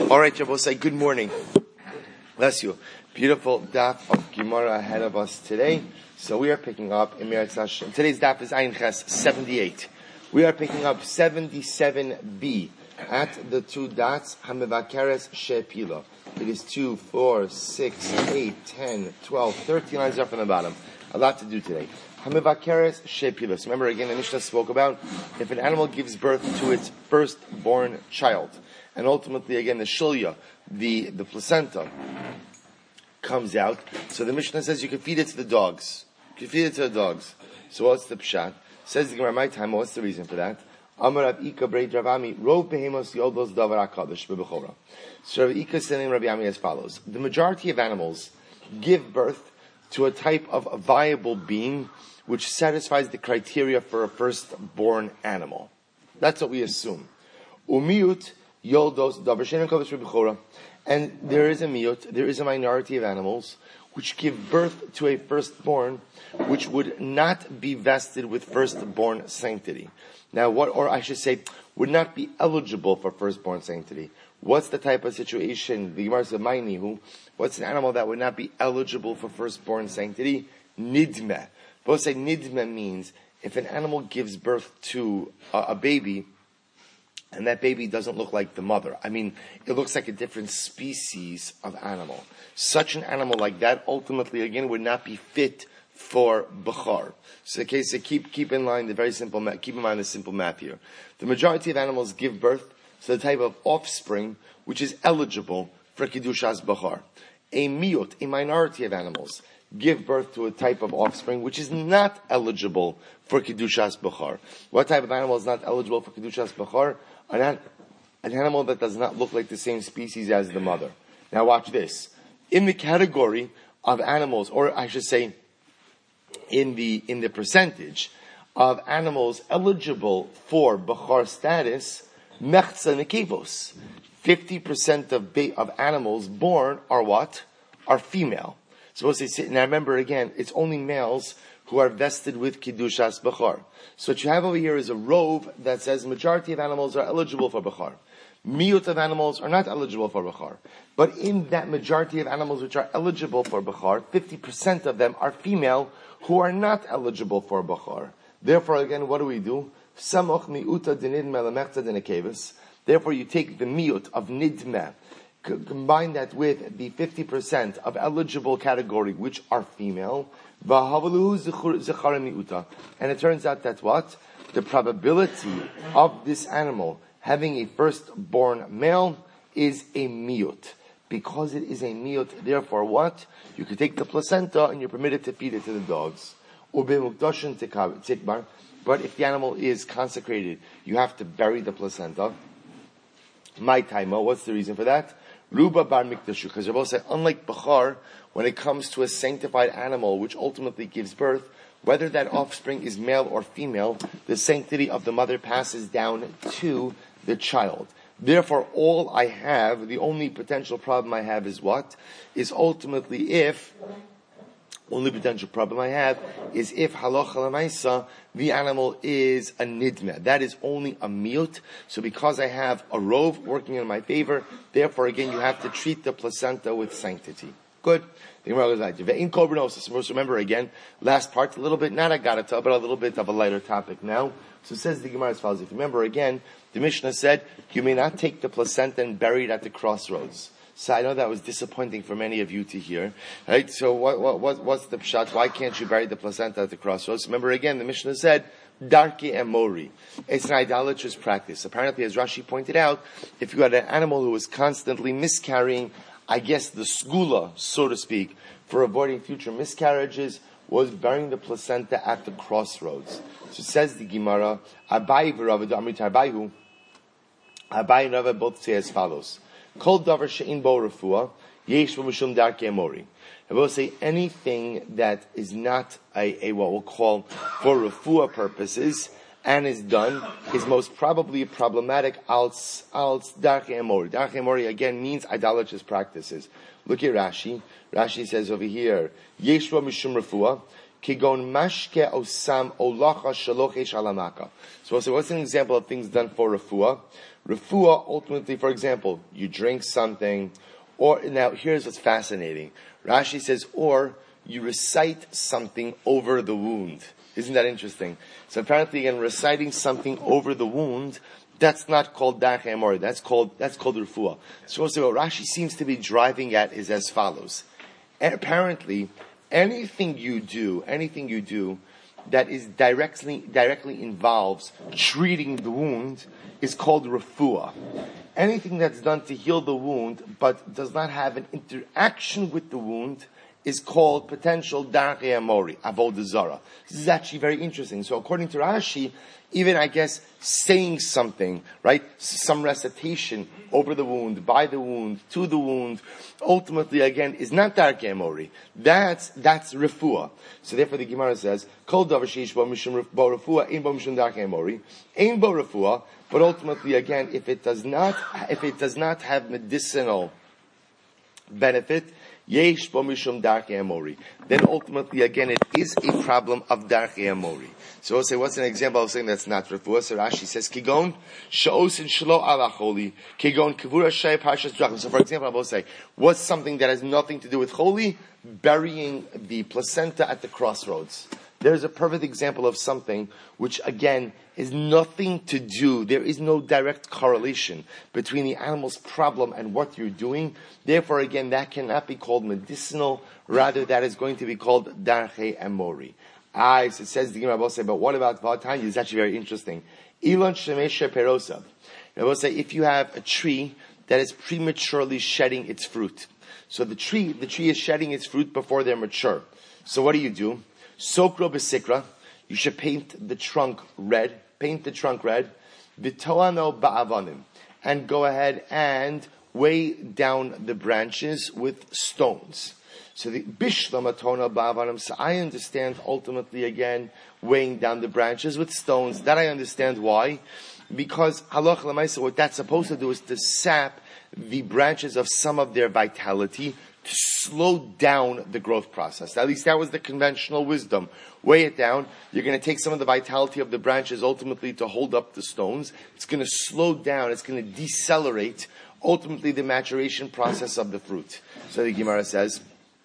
All right, Shabbos, say good morning. Bless you. Beautiful daf of Gemara ahead of us today. So we are picking up in Meretz Hashem. Today's daf is Ayin Ches 78. We are picking up 77b at the two dots Hamivakeres Shepila. It is 2, 4, 6, 8, 10, 12, 13 lines up from the bottom. A lot to do today. Hamivakeres Shepila. So remember again, the Mishnah spoke about if an animal gives birth to its firstborn child, and ultimately, again, the shilya, the placenta, comes out. So the Mishnah says you can feed it to the dogs. You can feed it to the dogs. So what's the pshat? Says the Gemara, my time, what's the reason for that? Amar Rav Ika Brei Dravami, Rov Behemos Yodos Davar HaKadosh B'Bechora. So Rav Ika is telling Rabbi Ami as follows. The majority of animals give birth to a type of a viable being which satisfies the criteria for a firstborn animal. That's what we assume. Umiut Yoldos Davar Shenem Kadosh B'Bechora. And there is a minority of animals which give birth to a firstborn which would not be vested with firstborn sanctity. Now would not be eligible for firstborn sanctity. What's the type of situation? The Gemara says, Ma'inihu. What's an animal that would not be eligible for firstborn sanctity? Nidmeh. Both say nidmeh means if an animal gives birth to a baby, and that baby doesn't look like the mother. I mean, it looks like a different species of animal. Such an animal like that ultimately, again, would not be fit for Bechar. So keep in mind keep in mind the simple math here. The majority of animals give birth to the type of offspring which is eligible for Kedushas Bechar. A minority of animals, give birth to a type of offspring which is not eligible for Kedushas Bechar. What type of animal is not eligible for Kedushas Bechar? An animal that does not look like the same species as the mother. Now watch this. In the category of animals, or I should say, in the percentage of animals eligible for Bechar status, Mechza Nekevos. 50% of animals born are what? Are female. Suppose they say, now remember again, it's only males who are vested with Kiddushas Bechar. So what you have over here is a rove that says majority of animals are eligible for Bechar. Miut of animals are not eligible for Bechar. But in that majority of animals which are eligible for Bechar, 50% of them are female who are not eligible for Bechar. Therefore, again, what do? Samoch miuta denidmeh lemechza denekevis. Therefore, you take the miut of nidmeh, combine that with the 50% of eligible category which are female, and it turns out that what? The probability of this animal having a firstborn male is a miut. Because it is a miut, therefore what? You can take the placenta and you're permitted to feed it to the dogs. But if the animal is consecrated, you have to bury the placenta. My taimo, what's the reason for that? Ruba bar mikdashu, because Rabbi said, unlike Bechar, when it comes to a sanctified animal which ultimately gives birth, whether that offspring is male or female, the sanctity of the mother passes down to the child. Therefore, the only potential problem I have is what? Is ultimately if halacha l'maisa, the animal is a nidmeh. That is only a miut. So because I have a rove working in my favor, therefore again you have to treat the placenta with sanctity. Good. The Gemara goes like, ve'in kol b'nosos. Remember again, last part, a little bit, not a garata, but a little bit of a lighter topic now. So it says the Gemara as follows. If you remember again, the Mishnah said, you may not take the placenta and bury it at the crossroads. So I know that was disappointing for many of you to hear. Right? So what's the pshat? Why can't you bury the placenta at the crossroads? Remember again, the Mishnah said, Darki Emori. It's an idolatrous practice. Apparently, as Rashi pointed out, if you had an animal who was constantly miscarrying, I guess the skula, so to speak, for avoiding future miscarriages, was burying the placenta at the crossroads. So says the Gemara, Abai v'Rava d'Amrit Abayu, Abai and Rava both say as follows. Kol davar she'in bo refuah, yesh v'mishum darkei emori. I will say anything that is not a what we'll call for refuah purposes and is done is most probably problematic als darkei emori. Darkei emori again means idolatrous practices. Look at Rashi. Rashi says over here, Yeshua mishum refuah. Kigon mashke osam olacha shalochesh alamaka. So what's an example of things done for refuah? Refuah, ultimately, for example, you drink something, or, now here's what's fascinating. Rashi says, or you recite something over the wound. Isn't that interesting? So apparently, again, reciting something over the wound, that's not called darchei amori. That's called refuah. So what Rashi seems to be driving at is as follows. And apparently, anything you do that is directly involves treating the wound is called refuah. Anything that's done to heal the wound but does not have an interaction with the wound is called potential darchei amori, avodah zarah. This is actually very interesting. So according to Rashi, even, I guess, saying something, right? Some recitation over the wound, by the wound, to the wound, ultimately, again, is not darchei amori. That's refuah. So therefore the Gemara says, Kol davar sheish bo mishum refuah, ein bo mishum darchei amori, ein bo refuah, but ultimately, again, if it does not have medicinal benefit, yesh bo mishum darchei amori, then ultimately, again, it is a problem of darchei amori. So we'll say, what's an example of saying that's not refuah? So Rashi says, Kigon sha'osin shelo alacholi, Kigon kivura shay parshas drachim. So for example, I will say, what's something that has nothing to do with holy? Burying the placenta at the crossroads. There's a perfect example of something which, again, is nothing to do. There is no direct correlation between the animal's problem and what you're doing. Therefore, again, that cannot be called medicinal. Rather, that is going to be called darchei amori. So it says the Gemara will say, but what about Vatanya? It's actually very interesting. Elon shemesha perosa. I will say, if you have a tree that is prematurely shedding its fruit. So the tree is shedding its fruit before they're mature. So what do? Sokro besikra. You should paint the trunk red. V'toano ba'avanim. And go ahead and weigh down the branches with stones. So the bishlamatona ba'avanim. So I understand ultimately again weighing down the branches with stones. That I understand why. Because halacha l'maisa, what that's supposed to do is to sap the branches of some of their vitality, to slow down the growth process. At least that was the conventional wisdom. Weigh it down. You're going to take some of the vitality of the branches ultimately to hold up the stones. It's going to slow down. It's going to decelerate ultimately the maturation process of the fruit. So the Gemara says,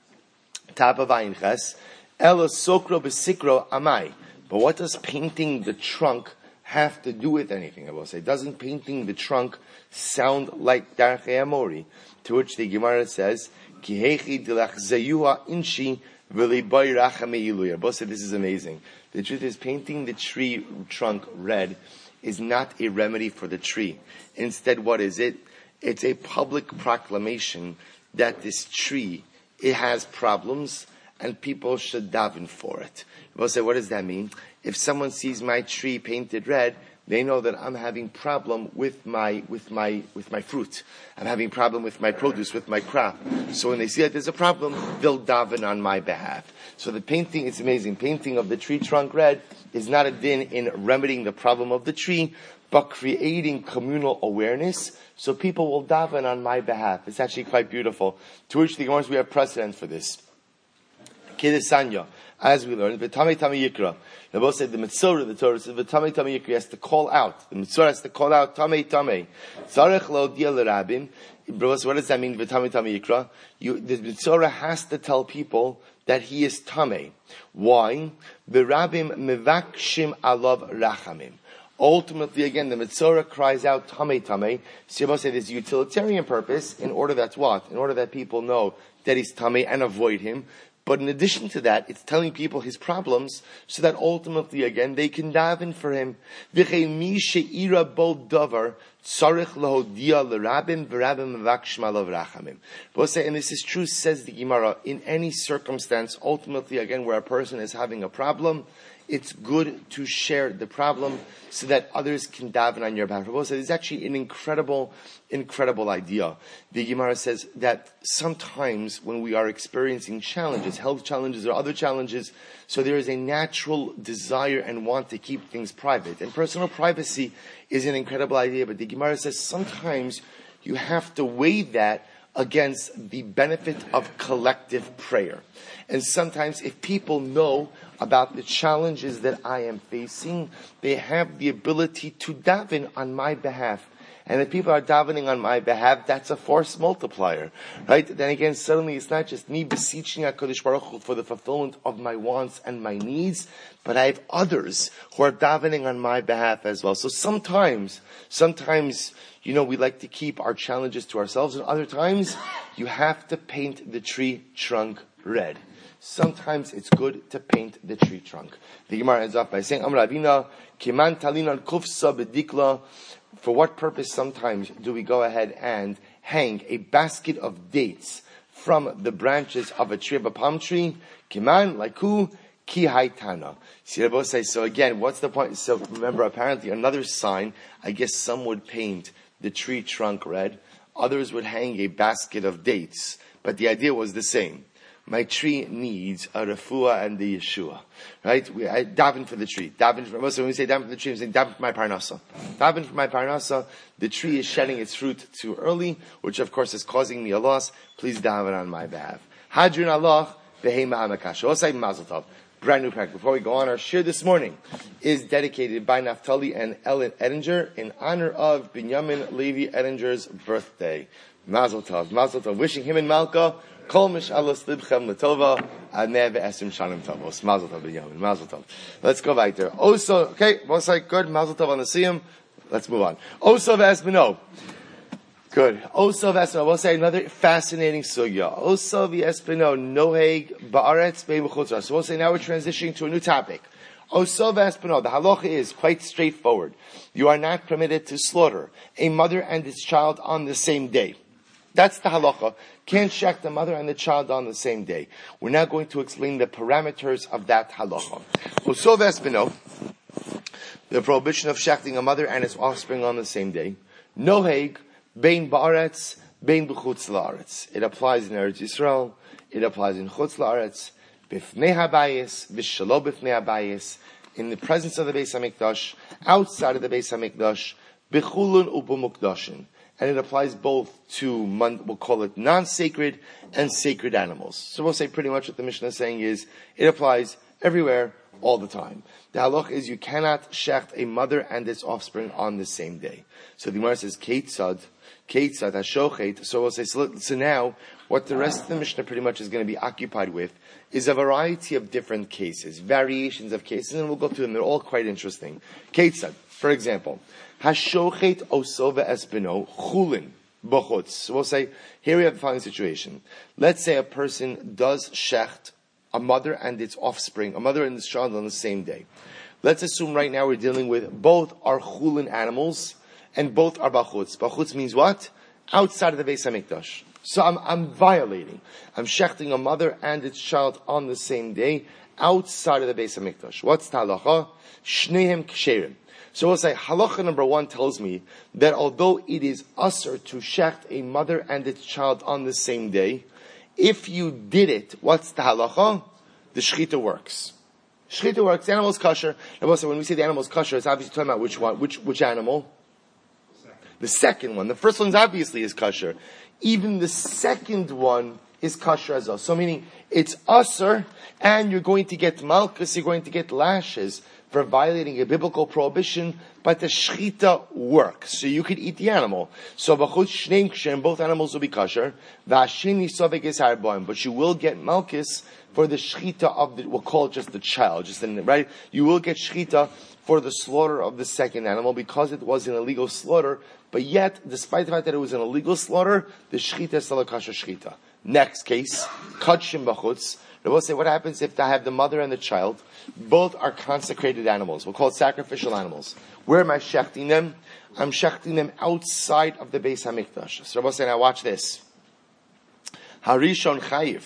Tap of Ayin Ches, Elo sokro besikro amai. But what does painting the trunk have to do with anything? I will say, doesn't painting the trunk sound like darchei amori? To which the Gemara says, Kihechi dilach zayua inshi v'liboy rachame iluya. Both said this is amazing. The truth is, painting the tree trunk red is not a remedy for the tree. Instead, what is it? It's a public proclamation that this tree, it has problems and people should daven for it. We'll say, what does that mean? If someone sees my tree painted red, they know that I'm having problem with my fruit. I'm having problem with my produce, with my crop. So when they see that there's a problem, they'll daven on my behalf. So the painting, it's amazing. Painting of the tree trunk red is not a din in remedying the problem of the tree, but creating communal awareness so people will daven on my behalf. It's actually quite beautiful. To which the Gemara, we have precedent for this. Kedesanya, as we learned, v'tamei tamei yikra. They both said the Mitzvah, the Torah says v'tamei tamei yikra, has to call out. The Mitzvah has to call out tamei tamei. Tzarech lo dia l'rabim. What does that mean? V'tamei tamei yikra. The Mitzvah has to tell people that he is tamei. Why? V'rabim mevakshim alav rachamim. Ultimately, again, the Mitzvah cries out tamei tamei. So you both say there's a utilitarian purpose in order that's what? In order that people know that he's tamei and avoid him. But in addition to that, it's telling people his problems so that ultimately, again, they can daven for him. And this is true, says the Gemara, in any circumstance, ultimately, again, where a person is having a problem, it's good to share the problem so that others can daven on your behalf. So it's actually an incredible idea. The Gemara says that sometimes when we are experiencing challenges, health challenges or other challenges, so there is a natural desire and want to keep things private. And personal privacy is an incredible idea, but the Gemara says sometimes you have to weigh that against the benefit of collective prayer. And sometimes if people know about the challenges that I am facing, they have the ability to daven on my behalf. And if people are davening on my behalf, that's a force multiplier, right? Then again, suddenly it's not just me beseeching HaKadosh Baruch Hu for the fulfillment of my wants and my needs, but I have others who are davening on my behalf as well. So sometimes, we like to keep our challenges to ourselves, and other times, you have to paint the tree trunk red. Sometimes it's good to paint the tree trunk. The Gemara ends off by saying, Amar Avina, Kiman Talinan Kufsa Bedikla. For what purpose sometimes do we go ahead and hang a basket of dates from the branches of a tree, of a palm tree? Kiman, like who? Ki haitana. See, Rabbi says, so again, what's the point? So remember, apparently another sign, I guess some would paint the tree trunk red, others would hang a basket of dates, but the idea was the same. My tree needs a refuah and the Yeshua. Right? I daven for the tree. When we say daven for the tree, I'm saying daven for my parnasa. Daven for my parnasa. The tree is shedding its fruit too early, which of course is causing me a loss. Please daven on my behalf. Hadrun Allah, behema amakash. Osai mazel tov. Brand new pack. Before we go on, our shir this morning is dedicated by Naftali and Ellen Edinger in honor of Binyamin Levi Edinger's birthday. Mazel tov. Mazel tov. Wishing him and Malka Kol mishalos libchem letova anev esim shanim tovos. Mazel tov Binyamin. Mazel tov. Let's go back there. Also, okay, most like good. Mazel tov on the siyum. Let's move on. Also v'esbeno. Good. Also v'esbeno. We'll say another fascinating sugya. Also v'esbeno noheg ba'aretz be'buchutzah. So we'll say now we're transitioning to a new topic. Also v'esbeno. The halacha is quite straightforward. You are not permitted to slaughter a mother and its child on the same day. That's the halacha. Can't shech the mother and the child on the same day. We're now going to explain the parameters of that halacha. Also v'esbeno. The prohibition of shechting a mother and its offspring on the same day. Noheg bein ba'aretz, bein b'chutz la'aretz. It applies in Eretz Yisrael. It applies in chutz la'aretz. B'fnei habayis, v'shalo b'fnei habayis. In the presence of the Beis HaMikdash, outside of the Beis HaMikdash, b'chulun u'b'mukdashin. And it applies both to, we'll call it non-sacred and sacred animals. So we'll say pretty much what the Mishnah is saying is, it applies everywhere, all the time. The halach is you cannot shecht a mother and its offspring on the same day. So the Gemara says, Keitzad, hashochet. So we'll say, so now, what the rest of the Mishnah pretty much is going to be occupied with is a variety of different cases, variations of cases, and we'll go through them. They're all quite interesting. Keitzad, for example, hashochet osova espino chulin b'chutz. So we'll say, here we have the following situation. Let's say a person does shecht a mother and its offspring, a mother and its child on the same day. Let's assume right now we're dealing with both are chulin animals and both are bachutz. Bachutz means what? Outside of the Beis HaMikdash. So I'm violating. I'm shechting a mother and its child on the same day outside of the Beis HaMikdash. What's the halacha? Shnehem ksherim. So we'll say halacha number 1 tells me that although it is usher to shecht a mother and its child on the same day, if you did it, what's the halacha? The shechita works. Shechita works. The animal is kosher. And also, when we say the animal is kosher, it's obviously talking about which one? Which animal? The second one. The first one obviously is kosher. Even the second one is kosher as well. So meaning, it's usher, and you're going to get malchus, you're going to get lashes for violating a biblical prohibition, but the shechita works. So you could eat the animal. So b'chutz shneim ksherim, both animals will be kosher. V'asheni sovek es harboim, but you will get malchus for the shechita of the, we'll call it just the child, right? You will get shechita for the slaughter of the second animal because it was an illegal slaughter, but yet, despite the fact that it was an illegal slaughter, the shechita is still a kosher shechita. Next case, kachim b'chutz. I will say, what happens if I have the mother and the child? Both are consecrated animals. We'll call it sacrificial animals. Where am I shechting them? I'm shechting them outside of the Beis HaMikdash. So I will say, now watch this. Harishon chayiv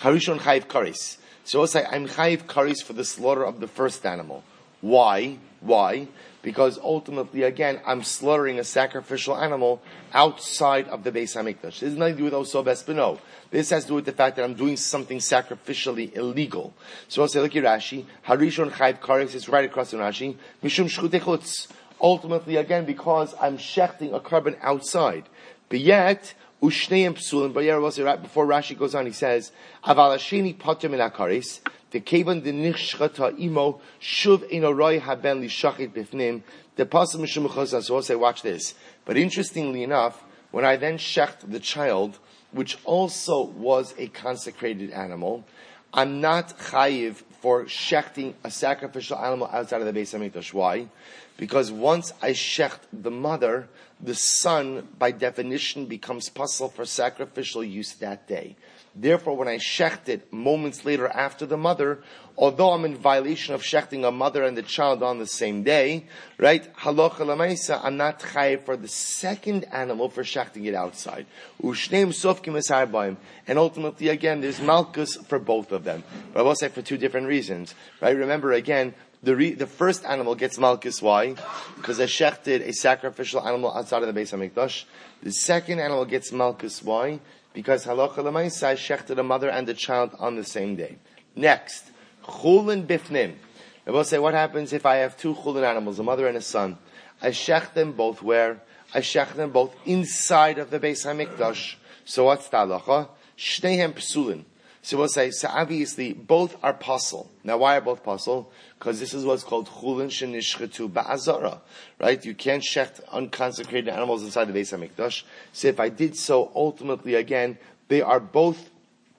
karis. So I will say, I'm chayiv karis for the slaughter of the first animal. Why? Because ultimately, again, I'm slaughtering a sacrificial animal outside of the Beis HaMikdash. This has nothing to do with Osov Espino. This has to do with the fact that I'm doing something sacrificially illegal. So I'll say, look at Rashi. Harishon Chayv Karis is right across in Rashi. Mishum Shchutei Chutz. Ultimately, again, because I'm shechting a carbon outside. But yet, Ushneim psulin, but right before Rashi goes on, he says, Aval hasheni poter min hakaris, the kevan de nishchata imo, shuv eno roi haben li shachit bifnim, the pasuk mishum mechazan, so I'll say, watch this. But interestingly enough, when I then shecht the child, which also was a consecrated animal, I'm not chayiv for shechting a sacrificial animal outside of the Beis HaMikdash. Why? Because once I shecht the mother, the son, by definition, becomes puzzle for sacrificial use that day. Therefore, when I shecht it moments later after the mother, although I'm in violation of shechting a mother and the child on the same day, right? Halacha l'maisa, I'm not chayiv for the second animal for shechting it outside. Ushneim sofkim esarbaim, and ultimately, again, there's malchus for both of them. But I will say for two different reasons, right? Remember again, the first animal gets malchus. Why? Because I shechted a sacrificial animal outside of the Beis HaMikdash. The second animal gets malchus. Why? Because halacha l'maisa, I shechted a mother and the child on the same day. Next, chulin bifnim. I will say, what happens if I have two chulin animals, a mother and a son? I shech them both where? I shech them both inside of the Beis HaMikdash. So what's the halacha? Shneihem psulin. So we'll say, so obviously, both are puzzle. Now, why are both puzzle? Because this is what's called chulin shenishchetu ba'azara. Right? You can't shecht unconsecrated animals inside the Beis HaMikdash. So if I did so, ultimately, again, they are both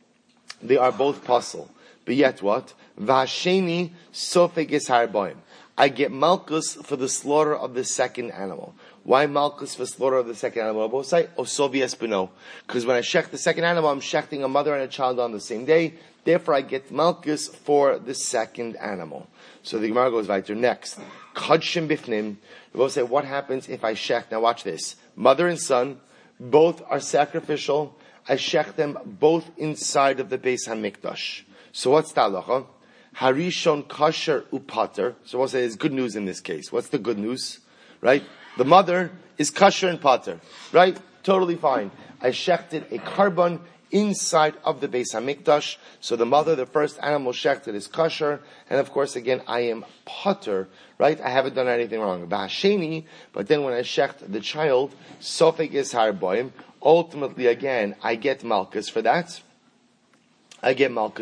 puzzle. But yet what? V'hasheni sofeg es harboim. I get malchus for the slaughter of the second animal. Why malchus for slaughter of the second animal? Both say osovies beno. Because when I shech the second animal, I'm shechting a mother and a child on the same day. Therefore, I get malchus for the second animal. So the Gemara goes weiter. Next, kadshim bifnim. We both say, what happens if I shech? Now watch this. Mother and son, both are sacrificial. I shech them both inside of the Beis HaMikdash. So what's the halacha? Harishon kasher upater. So we'll say there's good news in this case. What's the good news? Right? The mother is kasher and pater. Right? Totally fine. I shechted a carbon inside of the Beis HaMikdash. So the mother, the first animal shechted is kasher. And of course, again, I am pater. Right? I haven't done anything wrong. Ba'asheni, but then when I shecht the child, sofeg is harboim. Ultimately, again, I get malchus for that. And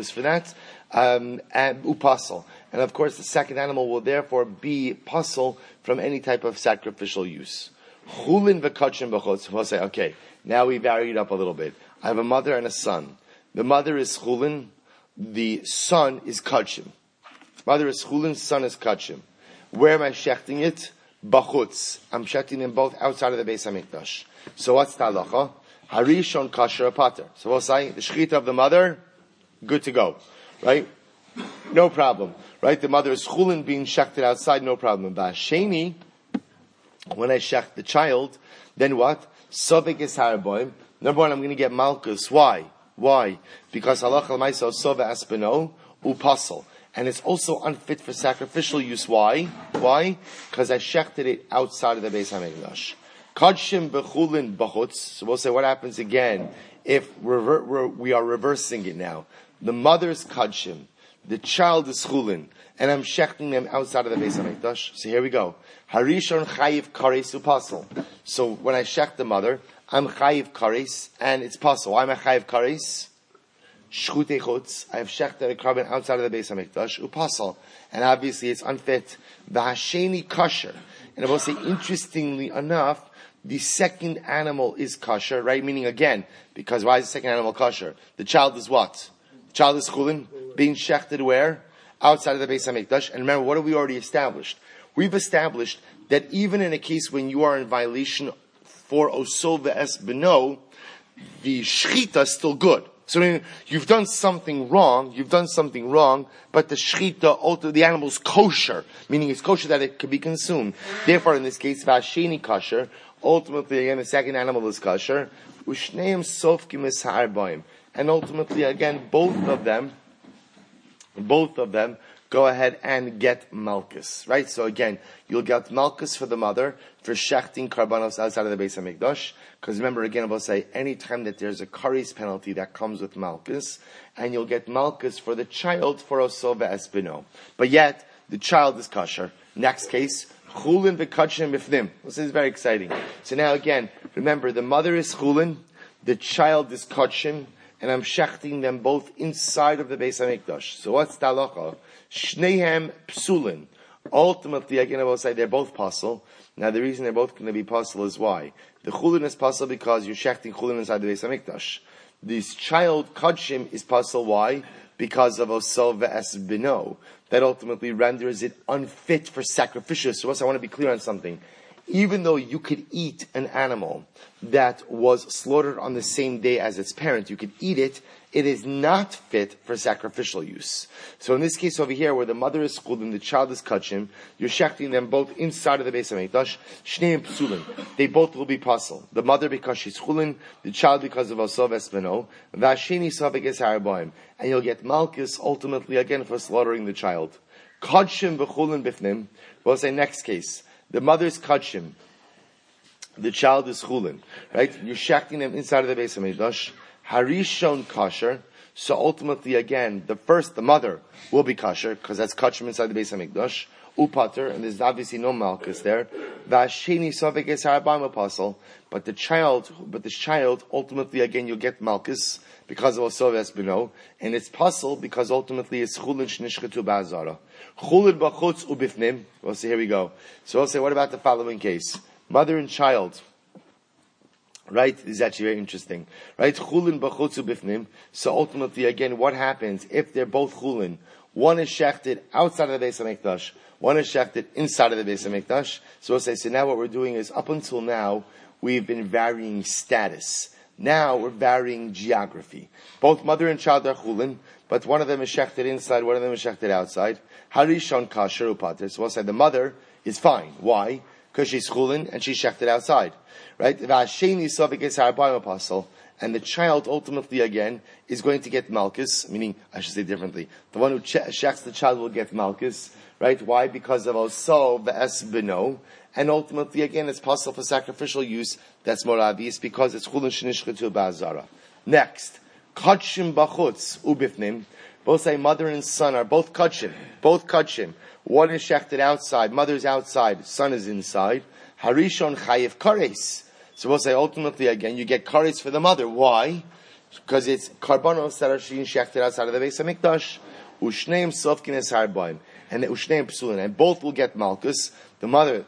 upasal. And of course, the second animal will therefore be pasal from any type of sacrificial use. Chulin v'kachim b'chutz. We'll say, okay, now we varied up a little bit. I have a mother and a son. The mother is chulin, the son is kachim. Mother is chulin, son is kachim. Where am I shechting it? B'chutz. I'm shechting them both outside of the Beis HaMikdash. So what's the halacha? Harishon kasher pater. So we'll say, the shechita of the mother, good to go. Right? No problem. Right? The mother is chulin being shechted outside, no problem. Ba'asheni, when I shecht the child, then what? Sovek is haraboim. Number one, I'm going to get malchus. Why? Because halacha l'maisa sove aspeno upasal. And it's also unfit for sacrificial use. Why? Because I shechted it outside of the Beis HaMikdash. Kadshim bechulin b'chutz. So we'll say, what happens again if we are reversing it now? The mother's kadshim, the child is chulin, and I'm shechting them outside of the Beis HaMikdash. So here we go. Harishon chayiv kares upasal. So when I shech the mother, I'm chayiv kares, and it's pasal. Why am I chayiv kares? Shchutei chutz. I have shechted a carbon outside of the Beis HaMikdash, upasal. And obviously it's unfit. V'hasheni kasher. And I will say, interestingly enough, the second animal is kasher, right? Meaning again, because why is the second animal kasher? The child is what? The child is chulin, being shechted where? Outside of the Beis HaMikdash. And remember, what have we already established? We've established that even in a case when you are in violation for osol ve'es beno, the shechita is still good. So you've done something wrong, but the shechita, the animal's kosher, meaning it's kosher that it could be consumed. Therefore, in this case, v'asheni kosher, ultimately, again, the second animal is kosher. Ushneim sofkim es ha'arbaim. And ultimately, again, both of them go ahead and get malchus, right? So again, you'll get malchus for the mother for shechting karbanos outside of the Beis HaMikdash. Because remember, again, I will say, any time that there's a kares penalty that comes with malchus, and you'll get malchus for the child for osol ve'es beno. But yet, the child is kosher. Next case, chulin v'kachim b'fnim. This is very exciting. So now again, remember, the mother is chulin, the child is kachim, and I'm shechting them both inside of the Beis HaMikdash. So what's the halacha? Shnehem psulin. Ultimately, again, I will say they're both pasul. Now, the reason they're both going to be pasul is why? The chulin is pasul because you're shechting chulin inside the Beis HaMikdash. This child kachim is pasul. Why? Because of osel ve'es bino. That ultimately renders it unfit for sacrificial. So I want to be clear on something. Even though you could eat an animal that was slaughtered on the same day as its parent, you could eat it, it is not fit for sacrificial use. So in this case over here, where the mother is chulin and the child is kachim, you're shechting them both inside of the Beis HaMikdash, shneim psulin. They both will be pasul. The mother because she's chulin, the child because of osov espeno, v'asheni savik es haraboim. And you'll get malchus ultimately again for slaughtering the child. Kachim v'chulin bifnim. We'll say next case. The mother is kachim. The child is chulin. Right? You're shechting them inside of the Beis HaMikdash. Harishon kasher. So ultimately, again, the mother will be kasher because that's kachim inside the Beis HaMikdash. Upater, and there's obviously no malchus there. Vasheni sofek es harabayim apostle. But this child, ultimately, again, you'll get malchus because of osov esbino, and it's pasul because ultimately it's chulin shnishchetu ba'azara. Chulin b'chutz ubifnim. We'll say, here we go. So we'll say, what about the following case? Mother and child. Right? This is actually very interesting. Right? Chulin b'chutz ubifnim. So ultimately, again, what happens if they're both chulin? One is shechted outside of the Beis HaMikdash. One is shechted inside of the Beis HaMikdash. So we'll say, so now what we're doing is, up until now, we've been varying status. Now we're varying geography. Both mother and child are chulin, but one of them is shechted inside, one of them is shechted outside. Harishon kasher upater. So we'll say the mother is fine. Why? Because she's chulin and she's shechted outside. Right? V'asheni sofek es harabayim apostle. And the child ultimately again is going to get malchus, meaning, I should say differently, the one who shechs the child will get malchus. Right? Why? Because of osol ve'es bino. And ultimately, again, it's possible for sacrificial use. That's more obvious because it's chulin shenishchetu ba'azara. Next, kachim b'chutz ubifnim. Both say mother and son are both kachim. Both kachim. One is shechted outside. Mother's outside. Son is inside. Harishon chayiv kares. So we'll say ultimately again, you get kares for the mother. Why? Because it's karbanos that are shechted outside of the Beis HaMikdash. Ushneim sofkin es harbaim. And the ushneim psulin. And both will get malchus. The mother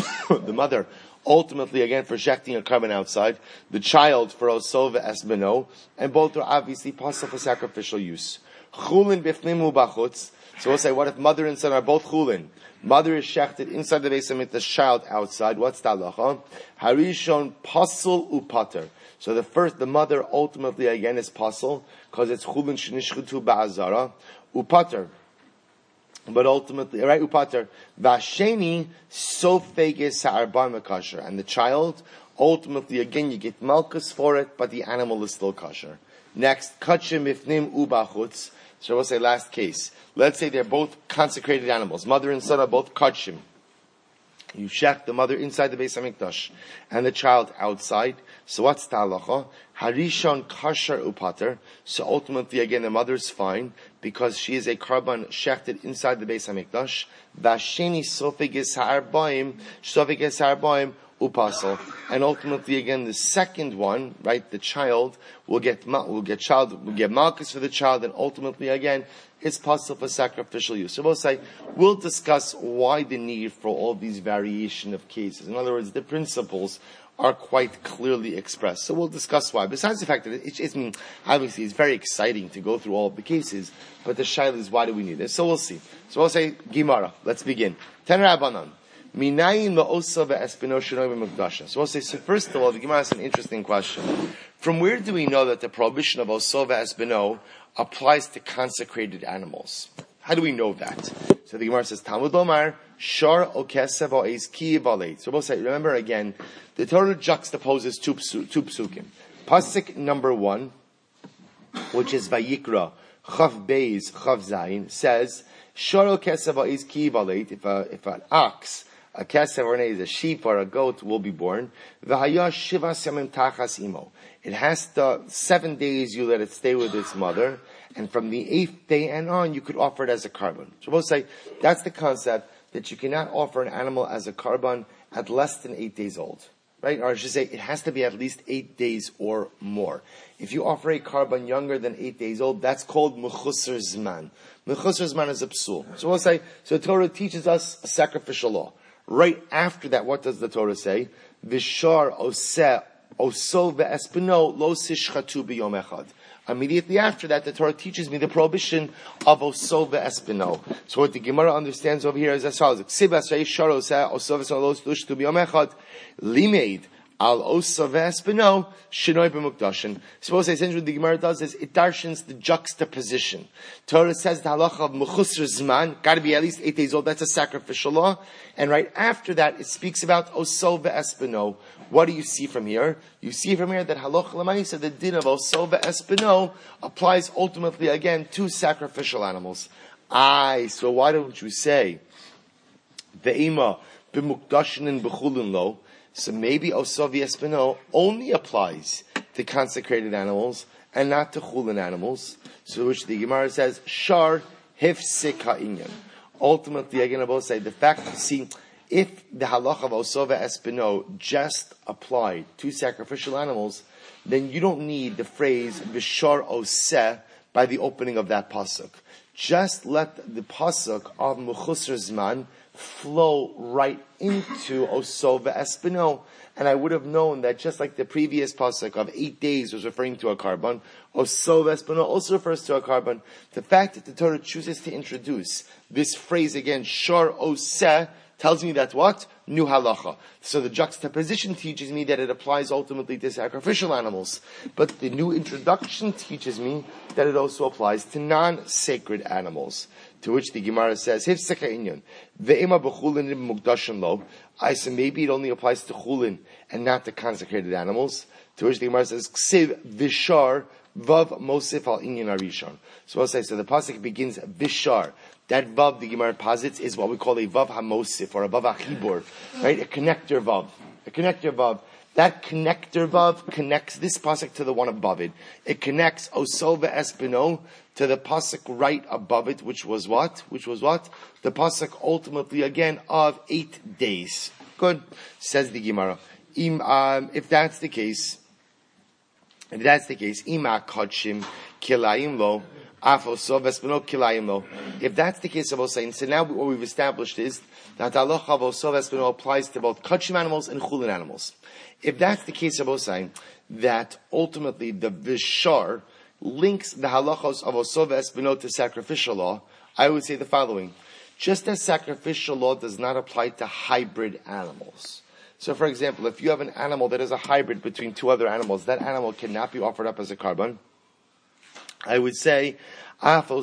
ultimately again for shechting a carbon outside, the child for osova esbeno, and both are obviously possible for sacrificial use. Chulin bifnim ubachutz. So we'll say, what if mother and son are both chulin? Mother is shechted inside the Beis HaMikdash, child outside. What's the halacha? Harishon pasul upater. So the mother ultimately again is pasul because it's chulin shenishchutu ba'azara upater. But ultimately, right, upater, vasheni sofeges ha'arbaim kosher, and the child, ultimately, again, you get malchus for it, but the animal is still kosher. Next, kachim ifnim ubachutz. So we'll say last case. Let's say they're both consecrated animals. Mother and son are both kachim. You shech the mother inside the Beis HaMikdash and the child outside. So what's the halacha? Harishon kasher upater. So ultimately, again, the mother's fine because she is a karban shechted inside the Beis HaMikdash. Vasheni sofeges ha'arbaim upasel. And ultimately, again, the second one, right, the child will get malchus for the child, and ultimately, again, it's possible for sacrificial use. So we'll discuss why the need for all these variation of cases. In other words, the principles are quite clearly expressed. So we'll discuss why. Besides the fact that obviously it's very exciting to go through all of the cases, but the shaila is why do we need this? So we'll see. So we'll say Gemara. Let's begin. Ten Rabbanan. Minayin la'osa ve'espino shenoi b'mekdasha. So we'll say, so first of all, the Gemara has an interesting question. From where do we know that the prohibition of osa ve'espino applies to consecrated animals? How do we know that? So the Gemara says, Talmud Lomar, Shar Okesev O'ez Ki Baleit. So we'll say, remember again, the Torah juxtaposes two psukim. Pasuk number 1, which is Vayikra, Chav Beis, Chav Zayin, says, Shar Okesev O'ez Ki Baleit, if an ox, a kesev or a sheep or a goat will be born, V'haya Shivas Yamim Tachas Imo. It has to, 7 days you let it stay with its mother, and from the 8th day and on, you could offer it as a carbon. So we'll say, that's the concept, that you cannot offer an animal as a carbon at less than 8 days old. right? Or I should say, it has to be at least 8 days or more. If you offer a carbon younger than 8 days old, that's called mechusar zman. Mechusar zman is a psul. So we'll say, so the Torah teaches us a sacrificial law. Right after that, what does the Torah say? Vishar oseh oso ve'espino lo sishchatu b'yom echad. Immediately after that, the Torah teaches me the prohibition of oso ve'espino. So what the Gemara understands over here is as follows: Ksiv asrei shar oseh oso ve'espino lo sishchatu b'yom echad limeid al oso ve'espino shinoi b'mukdashin. Suppose essentially what the Gemara does is it darshans the juxtaposition. Torah says the halacha of mechusar zman, got to be at least 8 days old. That's a sacrificial law. And right after that, it speaks about oso ve'espino. What do you see from here? You see from here that halacha l'maisa, the din of oso ve'espino, applies ultimately again to sacrificial animals. So why don't you say ve'ima b'mukdashin and b'chulin lo? So maybe oso ve'espino only applies to consecrated animals and not to chulin animals. So which the Gemara says, shar hifsik ha'inyan. Ultimately, again, I will say the fact, see, if the halacha of oso ve'espino just applied to sacrificial animals, then you don't need the phrase v'shar oseh by the opening of that pasuk. Just let the pasuk of mechusar zman flow right into oso ve'espino. And I would have known that just like the previous pasuk of 8 days was referring to a carbon, oso ve'espino also refers to a carbon. The fact that the Torah chooses to introduce this phrase again, shar oseh, tells me that what? New halacha. So the juxtaposition teaches me that it applies ultimately to sacrificial animals. But the new introduction teaches me that it also applies to non-sacred animals. To which the Gemara says, Hifseka inyan, ve'ema b'chulin mukdashin lo. I say maybe it only applies to chulin and not to consecrated animals. To which the Gemara says, Ksiv vishar vav mosif al inyan arishon. So I'll say, so the pasuk begins vishar. That vav the Gemara posits is what we call a vav hamosif or a vav achibor, right? A connector vav. A connector vav. That connector vav connects this pasuk to the one above it. It connects oso ve'espino to the pasuk right above it, which was what? The pasuk ultimately again of 8 days. Good, says the Gemara. If that's the case, ima kodshim kilayim lo. If that's the case of Osain, so now what we've established is that the halacha of Oso ve'espino applies to both kachim animals and chulin animals. If that's the case of Osain, that ultimately the Vishar links the halachos of Oso ve'espino to sacrificial law, I would say the following. Just as sacrificial law does not apply to hybrid animals. So for example, if you have an animal that is a hybrid between two other animals, that animal cannot be offered up as a carbon. I would say, maybe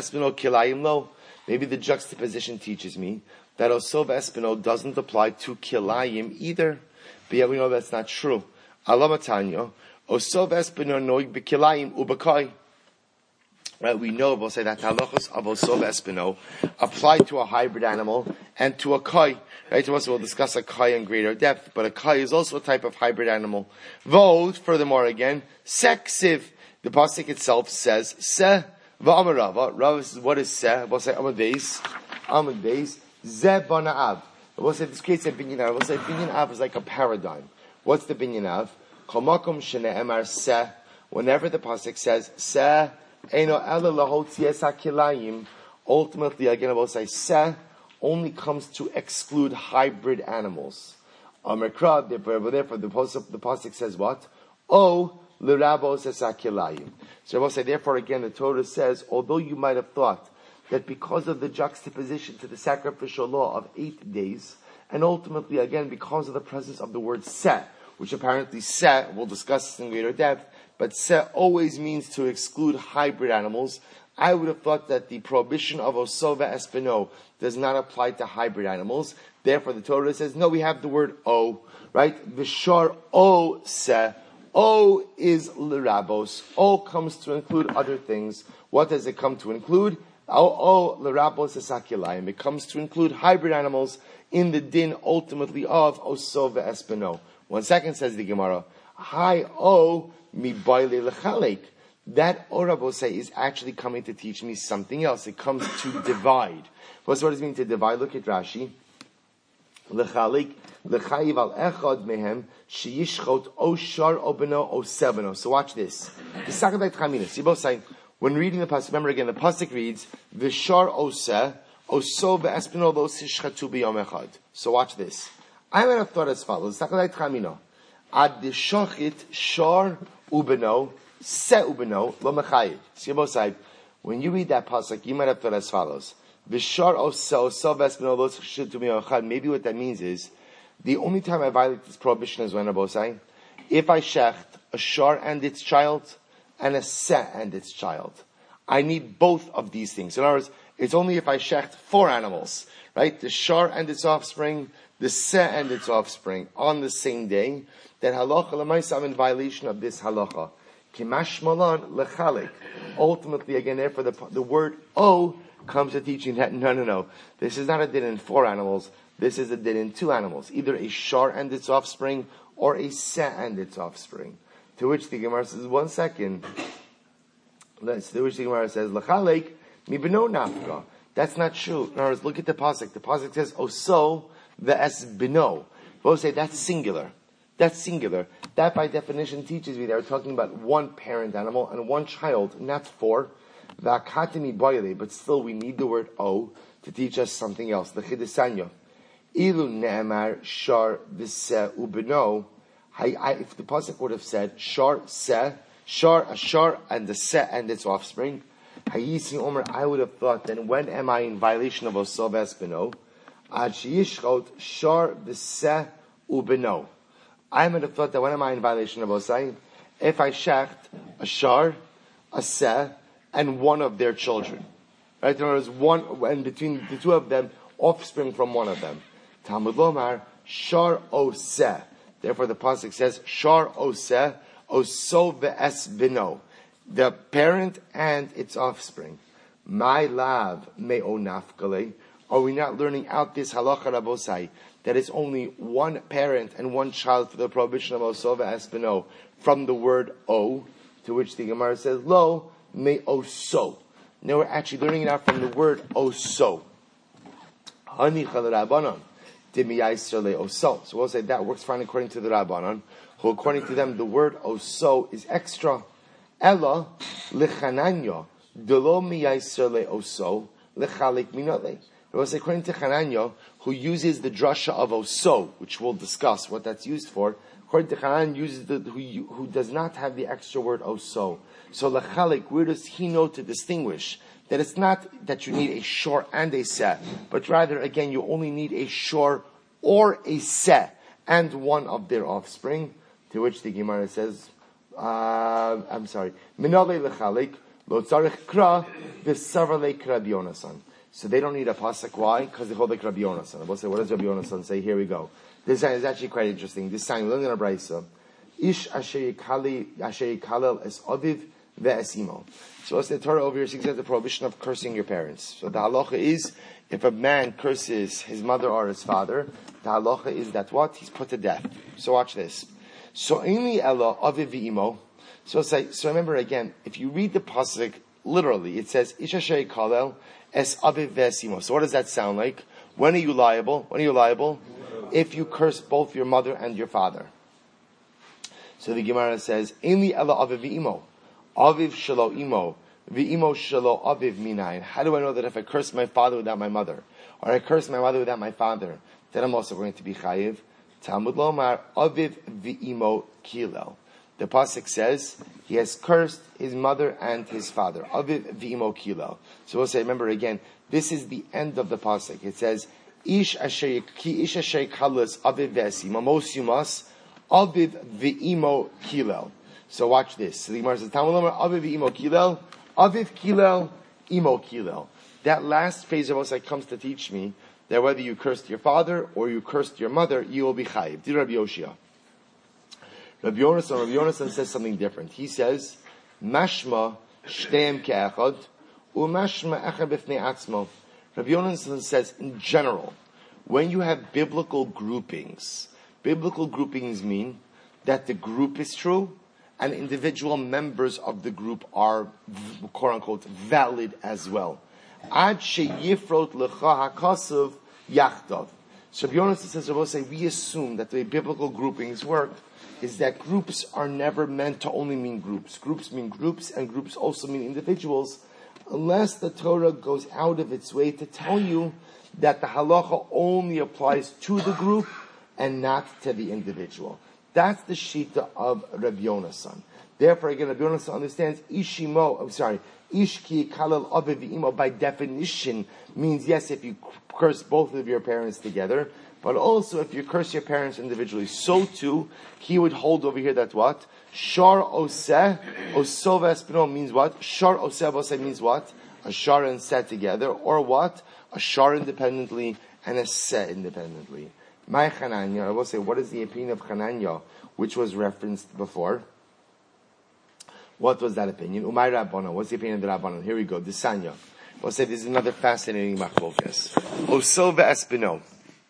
the juxtaposition teaches me that oso ve'espino doesn't apply to kilayim either. But yet we know that's not true. Alamatanya, oso ve'espino noig b'kilayim u'b'kai. Right, we know, we'll say that halachos of oso ve'espino apply to a hybrid animal and to a kai. Right, so we'll discuss a kai in greater depth, but a kai is also a type of hybrid animal. Vod, furthermore again, seksiv. The pasuk itself says, "Se v'amar Rava." Rava says, "What is se?" We'll say Amud Beis, ze bana'av. We'll say this creates a binyan av. We'll say binyan av is like a paradigm. What's the binyan av? Kol makom shene'emar se. Whenever the pasuk says se, eino ela lahotzies hakilayim. Ultimately, again, I will say se only comes to exclude hybrid animals. Therefore, the pasuk says what? Oh. So I will say, therefore, again, the Torah says, although you might have thought that because of the juxtaposition to the sacrificial law of 8 days, and ultimately, again, because of the presence of the word se, which apparently se, we'll discuss this in greater depth, but se always means to exclude hybrid animals, I would have thought that the prohibition of oso ve'espino does not apply to hybrid animals. Therefore, the Torah says, no, we have the word o, right? Vishar o se. O is l'rabos. O comes to include other things. What does it come to include? O l'rabos esakilayim. It comes to include hybrid animals in the din ultimately of oso ve'espino. 1 second, says the Gemara. Hi o mi baile lechalek. That O Rabosei is actually coming to teach me something else. It comes to divide. What does it mean to divide? Look at Rashi. L'chalik, l'chayiv al echad mehem, sheyishchot o shar o beno o sebeno. So watch this. The Sakadai Tchaminas, you both say, when reading the pasuk, remember again, the pasuk reads, V'shar oseh, oso ve'espino lo sishchatu b'yom echad. So watch this. I might have thought as follows, Sakadai Tchamino, ad shochit shar ubeno, se ubeno, lo mechayiv. So you both say, when you read that pasuk, you might have thought as follows, V'shar oseh, oso ve'espino lo sishchatu b'yom echad. Maybe what that means is, the only time I violate this prohibition is when I both say, if I shecht a shar and its child, and a se and its child. I need both of these things. In other words, it's only if I shecht 4 animals, right? The shar and its offspring, the se and its offspring, on the same day, that halacha l'maisa, I'm in violation of this halacha. Kimash malan lechalik. Ultimately, again, therefore, the word o comes to teaching that, no. This is not a din in 4 animals. This is a din in 2 animals. Either a shar and its offspring, or a se and its offspring. To which the Gemara says, 1 second. To which the Gemara says, L'chalek mi beno nafka. That's not true. In other words, look at the pasuk. The pasuk says, oso ve'es beno. Both say that's singular. That's singular. That by definition teaches me they're talking about 1 parent animal and 1 child, not 4. V'akatimi boile. But still we need the word o to teach us something else. The chidesanyo. Ilu ne'emar shar v'se ubeno. If the pasuk would have said shar se, a shar and the se and its offspring, hayisi omer, I would have thought then when am I in violation of osov espino? Ad sheyishchot shar v'se ubeno. I would have thought that when am I in violation of osai? If I shecht a shar, a se, and 1 of their children, right? In other words, 1 and between the 2 of them, offspring from 1 of them. Talmud lomar shar o se. Therefore, the pasuk says, "Shar oseh oso ve'es bino," the parent and its offspring. My lav me onafkale. Are we not learning out this halacha rabosai that it's only 1 parent and 1 child for the prohibition of oso ve'es bino from the word o, to which the Gemara says, "Lo me oso." Now we're actually learning it out from the word oso. Hani chal rabbanon. So we'll say that works fine according to the Rabbanon, who according to them the word oso is extra. Ella lechananya delo miyaiser le oso lechalik minole. We'll say according to Chananya, who uses the drasha of oso, which we'll discuss what that's used for. According to Chananya, uses who does not have the extra word oso. So lechalik, where does he know to distinguish? That it's not that you need a shor and a se, but rather, again, you only need a shor or a se and 1 of their offspring. To which the Gemara says, Minale lechalik, lo tzarich kra, v'sarale kra b'yonasan. So they don't need a pasuk. Why? Because they hold like Rabbi Yonasan. We'll say, what does Rabbi Yonasan say? Here we go. This is actually quite interesting. This time, we're learning in a brayso. Ish asher yikalel es aviv ve'esimo. So what's the Torah over here? She says the prohibition of cursing your parents. So the halacha is, if a man curses his mother or his father, the halacha is that what? He's put to death. So watch this. So only ella aviv ve'imo. So remember again, if you read the pasuk literally, it says ish asher yikalel es aviv ve'esimo. So what does that sound like? When are you liable? If you curse both your mother and your father. So the Gemara says, Einli ella aviv ve'imo. Aviv shelo imo, v'imo shelo aviv minayin. How do I know that if I curse my father without my mother, or I curse my mother without my father, then I'm also going to be chayiv? Talmud lomar aviv v'imo kilel. The pasuk says he has cursed his mother and his father. Aviv v'imo kilel. So we'll say, remember again, this is the end of the pasuk. It says, Ish asher kalas aviv v'esimo mos yumas aviv v'imo kilel. So watch this. So the Gemara says, Aviv imo kilel, Aviv kilel, imo kilel. That last phrase of Osai comes to teach me that whether you cursed your father or you cursed your mother, you will be chayiv. Did Rabbi Yoshia? Rabbi Yonasan says something different. He says, Mashma shteim ke'echad, u'mashma echad b'fnei atzmo. Rabbi Yonasan says, in general, when you have biblical groupings mean that the group is true, and individual members of the group are, quote unquote, valid as well. Ad sheyifrot lecha hakasav yachdav. So Rabbi Yonasan says, Rabbi say, we assume that the way biblical groupings work is that groups are never meant to only mean groups. Groups mean groups, and groups also mean individuals, unless the Torah goes out of its way to tell you that the halacha only applies to the group and not to the individual. That's the shita of Rabbi Yonasan. Therefore, again, Rabbi Yonasan understands Ishki kalal aviv v'imo by definition means, yes, if you curse both of your parents together, but also if you curse your parents individually. So too, he would hold over here that what? Shar oseh, osov espino means what? Shar oseh oseh means what? A shar and seh together, or what? A shar independently and a seh independently. My Chananya, I will say, what is the opinion of Chananya, which was referenced before? What was that opinion? Umay Rabbanan. What's the opinion of the Rabbanan? Here we go. The Sanya. We'll say this is another fascinating machlokas. Osov espino.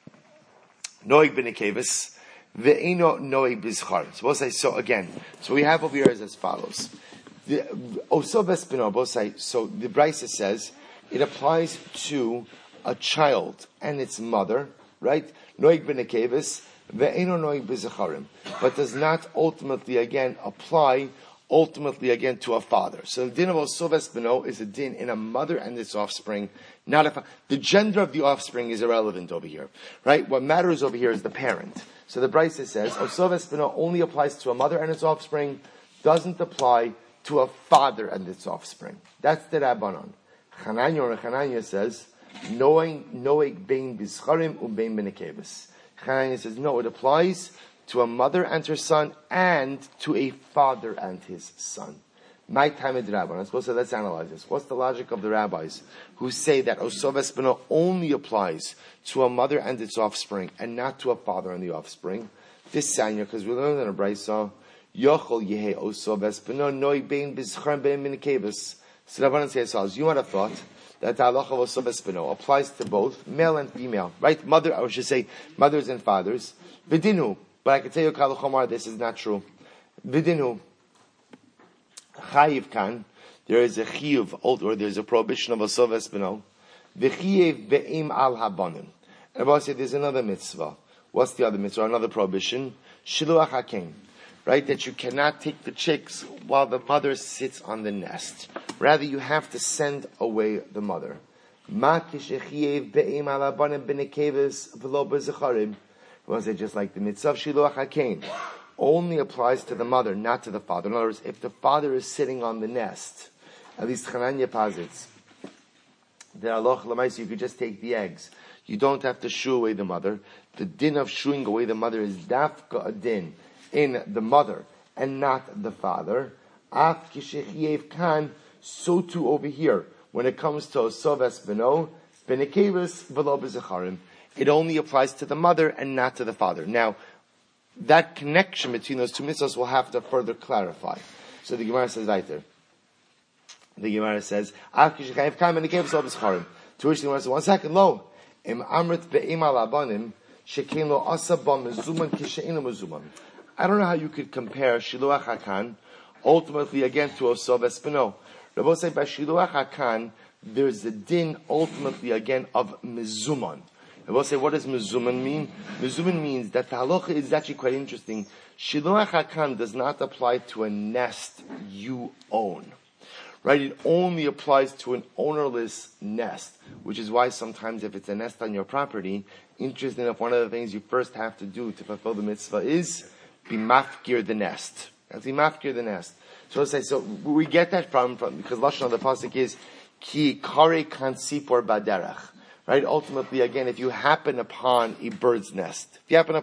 Noig b'nekevis, ve'eno noig b'zchar. So we'll say, so again, so we have over here as follows. The Osov espino, we'll say, so the Brisa says, it applies to a child and its mother, right? Noig b'nekevis, ve'eno noig b'zcharim. But does not ultimately again apply to a father. So the din of Osov espino is a din in a mother and its offspring, not a the gender of the offspring is irrelevant over here, right? What matters over here is the parent. So the Brisa says Osov espino only applies to a mother and its offspring, doesn't apply to a father and its offspring. That's the Rabbanon. Chananya says noeg bein bizcharim ubein b'nekevis. Chananya says no, it applies to a mother and her son, and to a father and his son. My time at Rabbanon. So let's analyze this. What's the logic of the rabbis who say that Osov espino only applies to a mother and its offspring, and not to a father and the offspring? This sanya, because we learned in a brayso, Yochol yehe Osov espino noi bein bizchar bein minikevis. So Rabbanon says, you might have thought that the halacha of Osov espino applies to both male and female, right? Mother, I should say, mothers and fathers. V'dinu. But I can tell you, Kal Chomar, this is not true. Vidinu, Chayiv Kan, there is a chiyuv, or there's a prohibition of Osov espino. V'chiyev be'im al habanim. And Rabbi said there's another mitzvah. What's the other mitzvah? Another prohibition. Shiluach hakein. Right? That you cannot take the chicks while the mother sits on the nest. Rather, you have to send away the mother. Ma kishechiyev be'im al habanim b'nekeves v'lo b'zecharim. Was it just like the mitzvah shiluach hakein only applies to the mother, not to the father? In other words, if the father is sitting on the nest, at least Chananya posits that aloch l'maisa you could just take the eggs. You don't have to shoo away the mother. The din of shooing away the mother is dafka a din in the mother and not the father. Af kishechiyev kan, so too over here when it comes to Osov espino b'nekevis v'lo b'zecharim. It only applies to the mother and not to the father. Now, that connection between those two mitzvahs will have to further clarify. So the Gemara says right there. The Gemara says, to which the Gemara says, 1 second, lo, im amrit be'im al abanim, shekein lo asabam mezuman kishe'inu mezuman. I don't know how you could compare Shiluach HaKan, ultimately again to Osov espino. Rabbi say by Shiluach HaKan, there's the din ultimately again of mezuman. I will say, what does mezuman mean? Mezuman means that the halacha is actually quite interesting. Shiluach hakan does not apply to a nest you own. Right? It only applies to an ownerless nest, which is why sometimes if it's a nest on your property, interesting enough, one of the things you first have to do to fulfill the mitzvah is be mafkir the nest. That's be mafkir the nest. So let's say, so we get that from because Lashon of the pasuk is ki kare kan sipor baderach. Right? Ultimately, again, if you happen upon a bird's nest,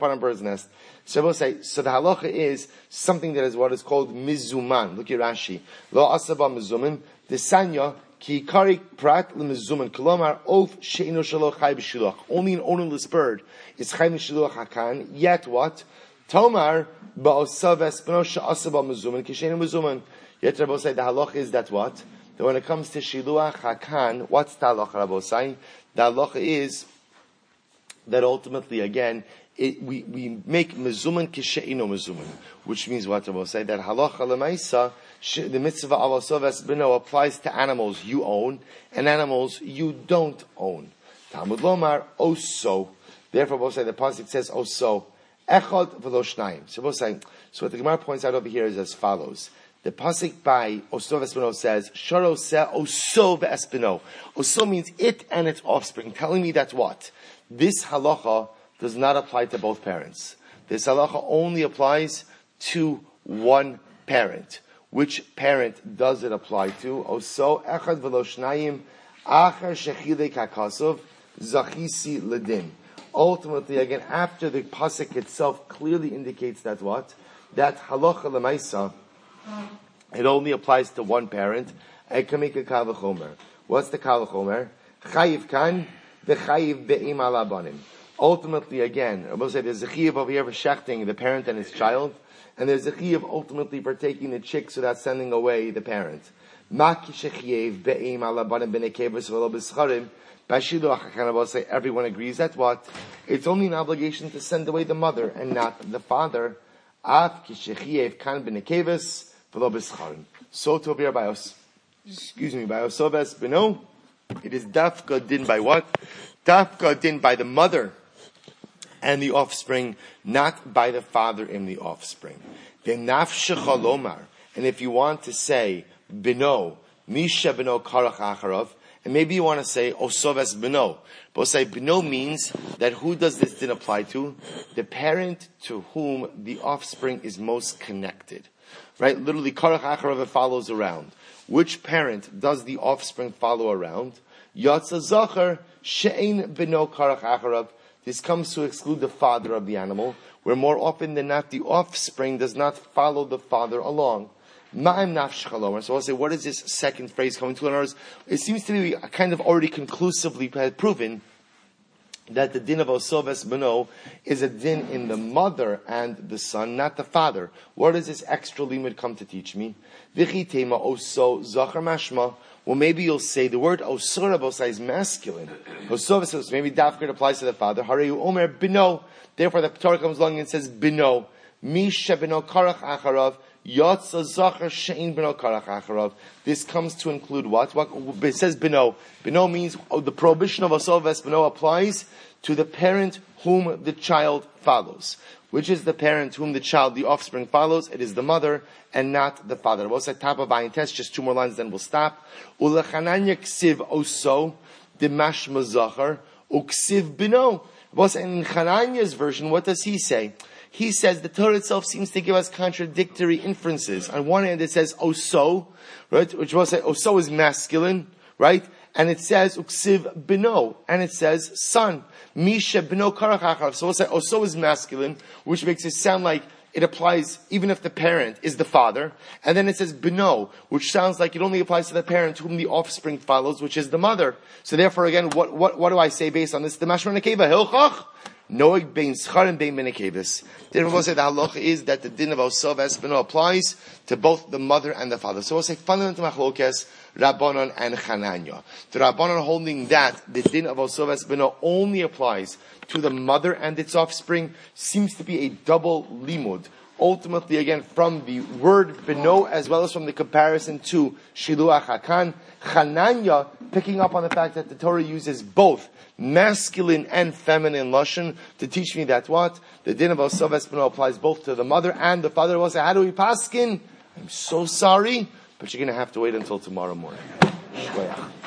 so we'll say, so the halacha is something that is what is called mizuman. Look at Rashi. Lo asaba mizuman, the sanya, ki kari prat mizuman, kolomar, of she'ino shaloch chay b'shiluach. Only an ownerless bird is chay b'shiluach hakan, yet what? Tomar, ba'osav espino she'asaba mizuman, ki she'ino mizuman. Yet Rabbi say, the halacha is that what? That when it comes to shiluach hakan, what's the halacha, Rabbi say? The halacha is that ultimately, again, we make mezuman kishe'ino mezuman, which means what I will say, that halacha l'maisa, the mitzvah of Osov espino applies to animals you own and animals you don't own. Talmud lomar oso, Therefore, both say the pasuk says oso echad v'lo shnayim. So both say. So what the Gemara points out over here is as follows. The pasuk by oso v'espino says sharo se oso v'espino. Oso means it and its offspring, telling me that what this halacha does not apply to both parents. This halacha only applies to one parent. Which parent does it apply to? Oso echad v'lo shnayim achar shechilek hakasov zachisi ledin. Ultimately, again, after the pasuk itself clearly indicates that what? That halacha lemaisa, it only applies to one parent. I can make a kal v'chomer. What's the kal v'chomer? Chayiv kan v'chayiv be'im ala banim. Ultimately, again, I will say there's a chiyuv over here for shechting the parent and his child, and there's a chiyuv ultimately for taking the chicks without sending away the parent. Maki shechiyev be'im ala banim b'nekevus v'lo b'scharim. Say everyone agrees that what? It's only an obligation to send away the mother and not the father. So to be by us. Excuse me, by Osoves Beno. It is dafka din by what? Dafka din by the mother and the offspring, not by the father and the offspring. And if you want to say Beno, Misha Beno Karach Acharov, and maybe you want to say Osoves Beno. But say Beno means that who does this din apply to? The parent to whom the offspring is most connected. Right? Literally, Karach Acharav follows around. Which parent does the offspring follow around? Yatsa Zachar She'ein Beno Karach Acharav. This comes to exclude the father of the animal, where more often than not the offspring does not follow the father along. Ma'im nafsh chalomer. So I'll say, what is this second phrase coming to? In other words, it seems to be kind of already conclusively proven that the din of Osoves Beno is a din in the mother and the son, not the father. What does this extra limud come to teach me? Vichi tema oso zachar mashma. Well, maybe you'll say the word osora bosai is masculine. Osoves, maybe dafkar applies to the father. Hareyu omer bino. Therefore, the Torah comes along and says bino. Misha bino karach acharav. Yatsa zachar she'in bino karach acharav. This comes to include what? It says bino. Bino means the prohibition of Osoves Beno applies to the parent whom the child follows. Which is the parent whom the child, the offspring follows? It is the mother and not the father. We'll say top of ayin test, just two more lines, then we'll stop. Ulechananya ksiv oso demashma zachar uksiv bino. We'll say in Chananya's version, what does he say? He says the Torah itself seems to give us contradictory inferences. On one hand, it says oso, right? Which will say oso is masculine, right? And it says uksiv bino, and it says son. Misha bino karach acharav. So we'll say oso is masculine, which makes it sound like it applies even if the parent is the father. And then it says bino, which sounds like it only applies to the parent whom the offspring follows, which is the mother. So therefore, again, what do I say based on this? The mashma nekeva hilchach. Noeg bein schar and bein benekevis. Therefore, we'll say the halacha is that the din of Osoves Beno applies to both the mother and the father. So we'll say fundamental machlokes Rabbanon and Chananya. The Rabbanon holding that the din of Osoves Beno only applies to the mother and its offspring seems to be a double limud. Ultimately, again, from the word Beno as well as from the comparison to Shiluach Hakan, Chananya picking up on the fact that the Torah uses both masculine and feminine lashon to teach me that what? The din of Osoves Beno applies both to the mother and the father. Will say, how do we paskin? I'm so sorry, but you're going to have to wait until tomorrow morning. Shkoyach.